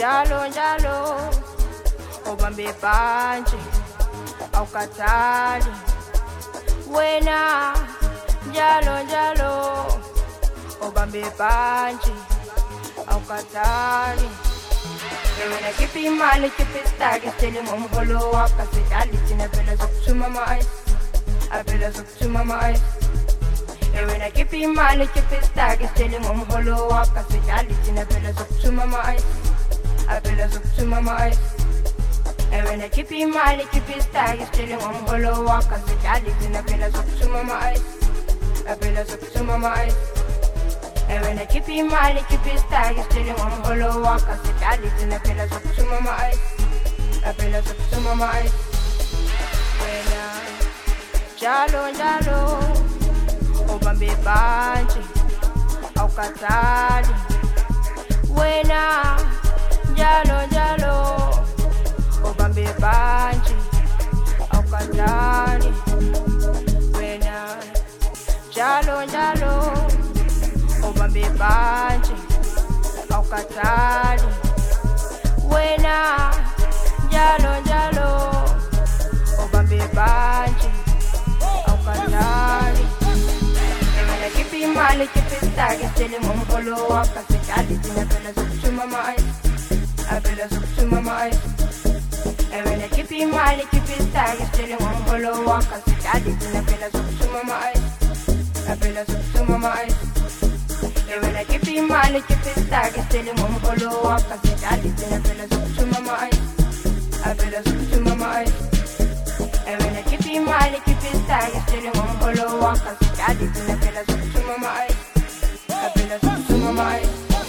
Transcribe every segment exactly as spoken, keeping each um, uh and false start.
njalo njalo obambe ibhantshi awukhathali wena njalo njalo obambe ibhantshi awukhathali wena khipha imali khipha isitaki sitshele ngomholo wakho sidlala thina phela sokuthuma ama-ice aphela sokuthuma ama-ice wena khipha imali khipha isitaki sitshele ngomholo wakho sidlala thina phela sokuthuma ama-ice aphela sokuthuma ama-ice wena khipha imali khipha isitaki sitshele ngomholo wakho sidlala thina phela sokuthuma ama-ice aphela sokuthuma ama-ice wena khipha imali khipha isitaki sitshele ngomholo wakho sidlala thina phela sokuthuma ama-ice aphela sokuthuma ama-ice wena njalo njalo obambe ibhantshi awukhathali wena njalo njalo obambe ibhantshi awukhathali wena njalo njalo obambe ibhantshi awukhathali wena njalo njalo obambe ibhantshi awukhathali wena khipha imali khipha isitaki sitshele ngomholo wakho sidlala thina phela sokuthuma ama-ice aphela sokuthuma ama-ice wena khipha imali khipha isitaki sitshele ngomholo wakho sidlala thina phela sokuthuma ama-ice aphela sokuthuma ama-ice wena khipha imali khipha isitaki sitshele ngomholo wakho sidlala thina phela sokuthuma ama-ice aphela sokuthuma ama-ice wena khipha imali khipha isitaki sitshele ngomholo wakho sidlala thina phela sokuthuma ama-ice aphela sokuthuma ama-ice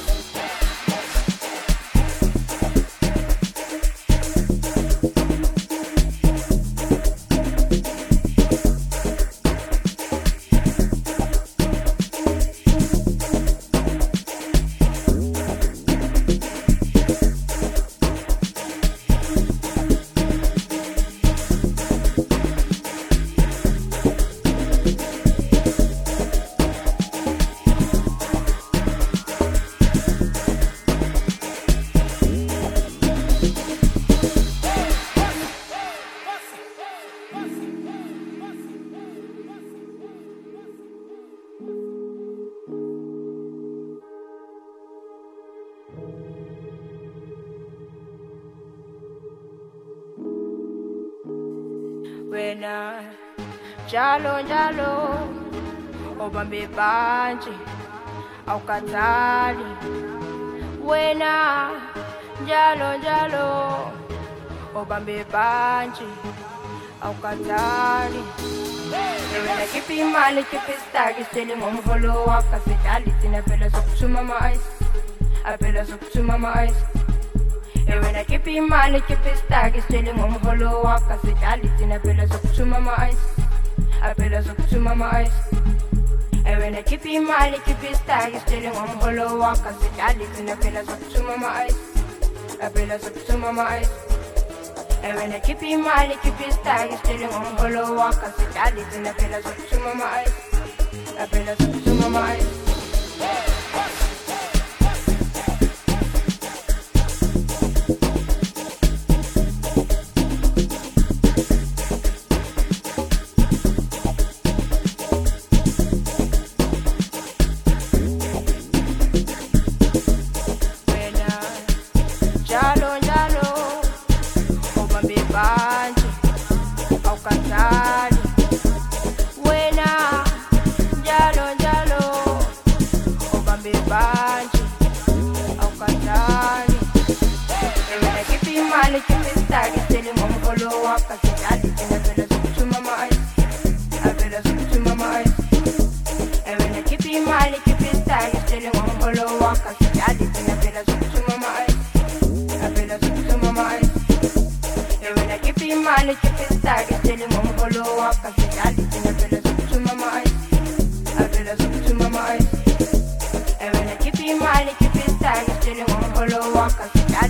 wena njalo njalo obambe ibhantshi awukhathali wena njalo njalo obambe ibhantshi awukhathali wena khipha imali khipha isitaki sitshele ngomholo wakho sidlala thina phela sokuthuma ama-ice aphela sokuthuma ama-ice wena khipha imali khipha isitaki sitshele ngomholo wakho sidlala thina phela sokuthuma ama-ice aphela sokuthuma ama-ice wena khipha imali khipha isitaki sitshele ngomholo wakho sidlala thina phela sokuthuma ama-ice aphela sokuthuma ama-ice wena khipha imali khipha isitaki sitshele ngomholo wakho sidlala thina phela sokuthuma ama-ice aphela sokuthuma ama-ice Follow walk,